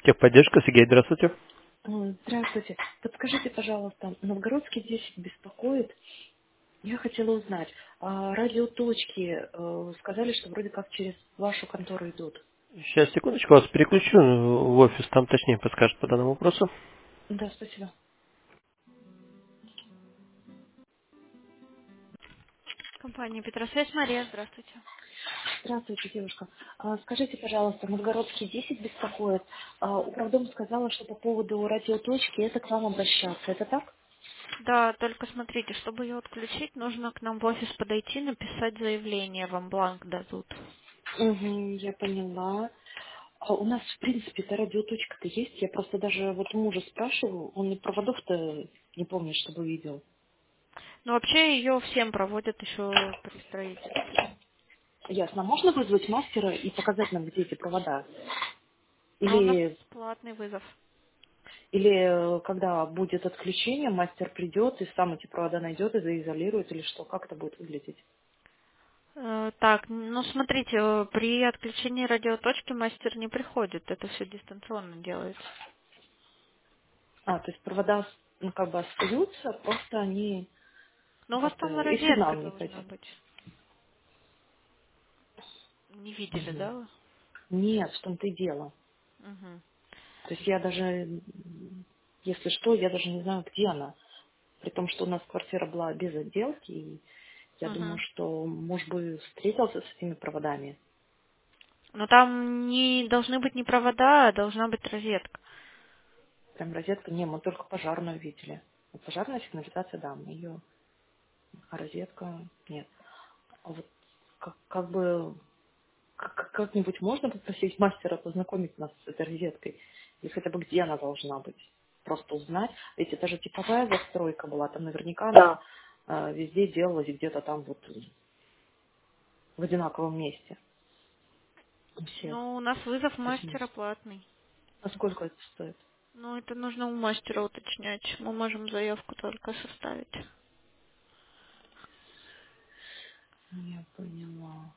Техподдержка, Сергей, здравствуйте. Здравствуйте. Подскажите, пожалуйста, Новгородский 10 беспокоит. Я хотела узнать, радиоточки сказали, что вроде как через вашу контору идут. Сейчас, секундочку, вас переключу в офис, там точнее подскажет по данному вопросу. Да, спасибо. Компания Петросвязь, Мария, здравствуйте. Здравствуйте, девушка. Скажите, пожалуйста, Новгородский 10 беспокоит. Управдом сказала, что по поводу радиоточки это к вам обращаться. Это так? Да, только смотрите, чтобы ее отключить, нужно к нам в офис подойти, написать заявление, вам бланк дадут. Угу, я поняла. У нас, в принципе, эта радиоточка-то есть. Я просто даже вот мужа спрашиваю, он и проводов-то не помнит, чтобы видел. Но вообще ее всем проводят еще при строительстве. Ясно. Можно вызвать мастера и показать нам, где эти провода? А у нас Или, платный вызов. когда будет отключение, мастер придет и сам эти провода найдет и заизолирует, или что? Как это будет выглядеть? Так, ну смотрите, при отключении радиоточки мастер не приходит, это все дистанционно делается. То есть провода, ну, как бы остаются, просто они Но у вас как-то там и сигнал розетка не должна хотят. быть. Не видели, Мгм. да, вы? Нет, в том-то и дело. Угу. То есть я даже, если что, я даже не знаю, где она. При том, что у нас квартира была без отделки, и я думаю, Угу. что муж бы встретился с этими проводами. Но там не должны быть не провода, а должна быть розетка. Прям розетка, не, мы только пожарную видели. Вот пожарная сигнализация, да, мы ее, а розетка нет. А вот как бы как-нибудь можно попросить мастера познакомить нас с этой розеткой? Или хотя бы где она должна быть? Просто узнать. Ведь это же типовая застройка была, там наверняка она везде делалась где-то там вот в одинаковом месте у всех. Ну, у нас вызов То есть, мастера платный. а сколько это стоит? Ну, это нужно у мастера уточнять. Мы можем заявку только составить. Я поняла.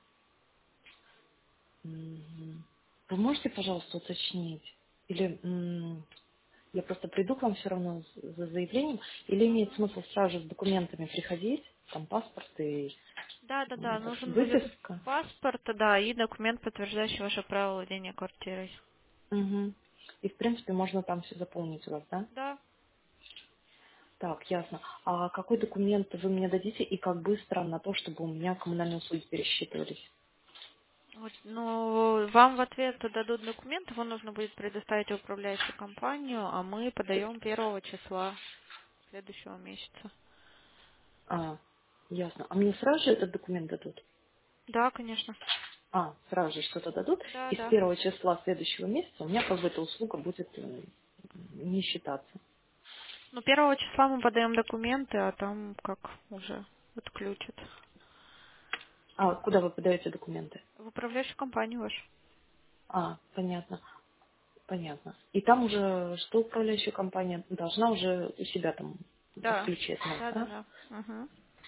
Мгм. Вы можете, пожалуйста, уточнить? Или я просто приду к вам все равно за заявлением, или имеет смысл сразу же с документами приходить, там паспорт и Да, нужен будет выписка? паспорт, да, и документ, подтверждающий ваше право владения квартирой. Мгм. И, в принципе, можно там все заполнить у вас, да? Да. Так, ясно. А какой документ вы мне дадите и как быстро на то, чтобы у меня коммунальные услуги пересчитывались? Вот, ну, вам в ответ дадут документ, его нужно будет предоставить в управляющую компанию, а мы подаем 1 числа следующего месяца. А, ясно. А мне сразу же этот документ дадут? Да, конечно. Сразу же что-то дадут, Да, и с да. 1 числа следующего месяца у меня как бы эта услуга будет не считаться. Ну, 1 числа мы подаем документы, а там как уже отключат. Куда вы подаете документы? В управляющую компанию вашу. Понятно, понятно. И там уже, что управляющая компания должна уже у себя там Да. отключить нас, Да, да, да? да. Угу.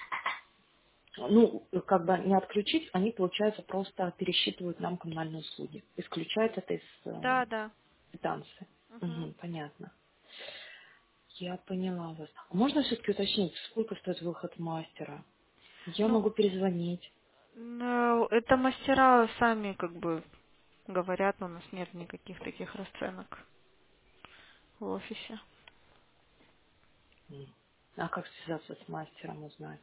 Ну, как бы не отключить, они, получается, просто пересчитывают нам коммунальные услуги. Исключают это из Да, да. квитанции. Угу. Угу, понятно. Я поняла вас. А можно все-таки уточнить, сколько стоит выход мастера? Я Ну, могу перезвонить. это мастера сами как бы говорят, но у нас нет никаких таких расценок в офисе. М. А как связаться с мастером, узнать?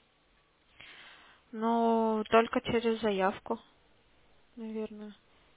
Ну, только через заявку, наверное.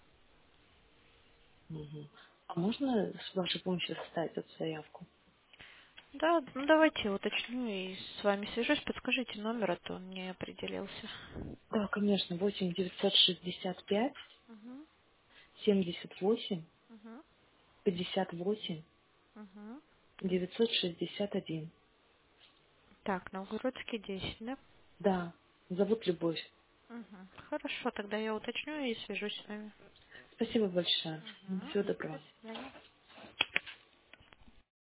Мгм. А можно с вашей помощью составить эту заявку? Да, ну давайте я уточню и с вами свяжусь. Подскажите номер, а то он не определился. Да, конечно, 8 965 Угу, 78 угу, 58 угу. 961. Так, Новгородский 10, да? Да, зовут Любовь. Угу. Хорошо, тогда я уточню и свяжусь с вами. Спасибо большое. Угу. Всего До доброго. свидания.